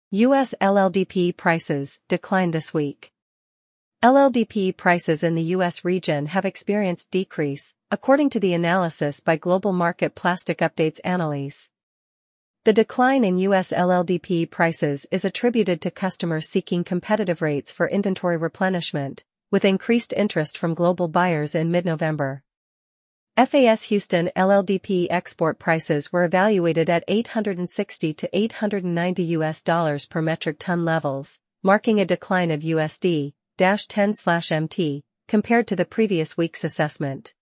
U.S. LLDP prices declined this week. LLDP prices in the U.S. region have experienced decrease, according to the analysis by Global Market Plastic Updates Analyse. The decline in U.S. LLDP prices is attributed to customers seeking competitive rates for inventory replenishment, with increased interest from global buyers in mid-November. FAS Houston LLDP export prices were evaluated at $860 to $890 per metric ton levels, marking a decline of USD-10/MT compared to the previous week's assessment.